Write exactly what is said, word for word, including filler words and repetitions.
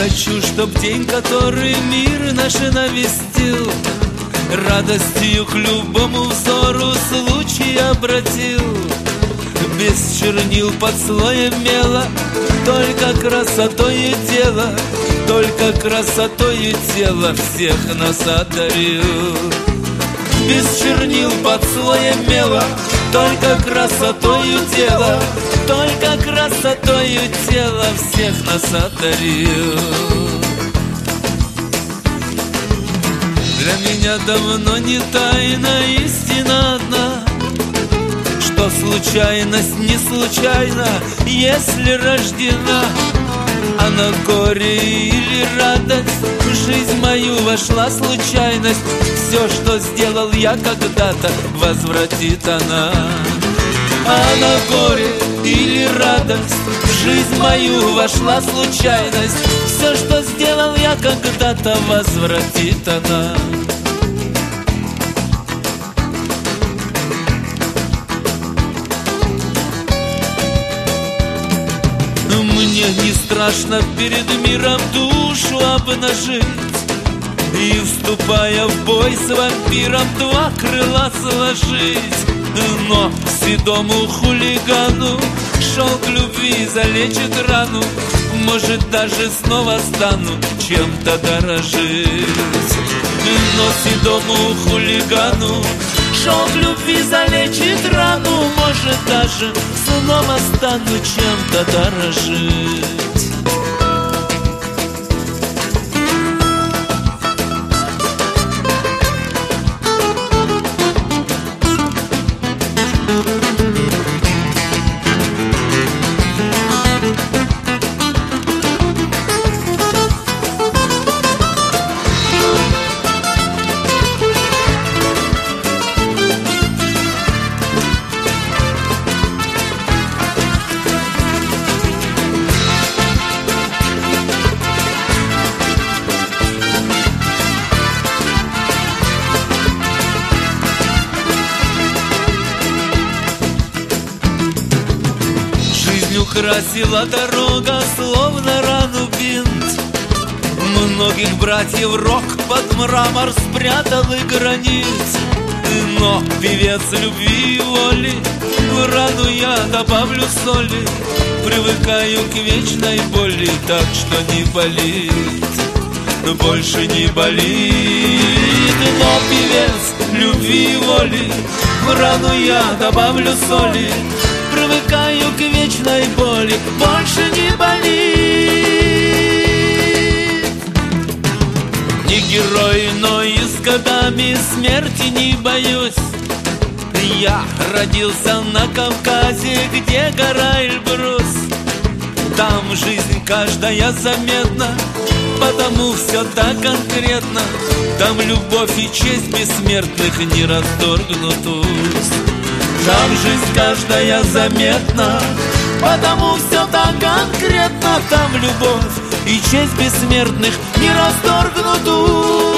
хочу, чтоб день, который мир наш навестил, радостью к любому взору случай обратил. Без чернил под слоем мела, только красотою тела, только красотою тела всех нас одарил. Без чернил под слоем мела, только красотою тела, только красотою тела всех нас одарил. Для меня давно не тайна, истина одна, что случайность не случайна, если рождена. А на горе или радость в жизнь мою вошла случайность. Все, что сделал я когда-то, возвратит она. А на горе или радость в жизнь мою вошла случайность. Все, что сделал я когда-то, возвратит она. Мне не страшно перед миром душу обнажить и, вступая в бой с вампиром, два крыла сложить. Но седому хулигану шелк любви залечит рану, может, даже снова стану чем-то дорожить. Но седому хулигану шелк любви залечит рану, может, даже снова стану чем-то дорожить. Украсила дорога, словно рану бинт. Многих братьев рок под мрамор спрятал и гранит. Но певец любви и воли, в рану я добавлю соли. Привыкаю к вечной боли, так что не болит, больше не болит. Но певец любви и воли, в рану я добавлю соли. Привыкаю к вечной боли, больше не болит. Не герой, но и с годами смерти не боюсь. Я родился на Кавказе, где гора Эльбрус. Там жизнь каждая заметна, потому все так конкретно. Там любовь и честь бессмертных не расторгнут уст. Там жизнь каждая заметна, потому все так конкретно. Там любовь и честь бессмертных не расторгнут уст.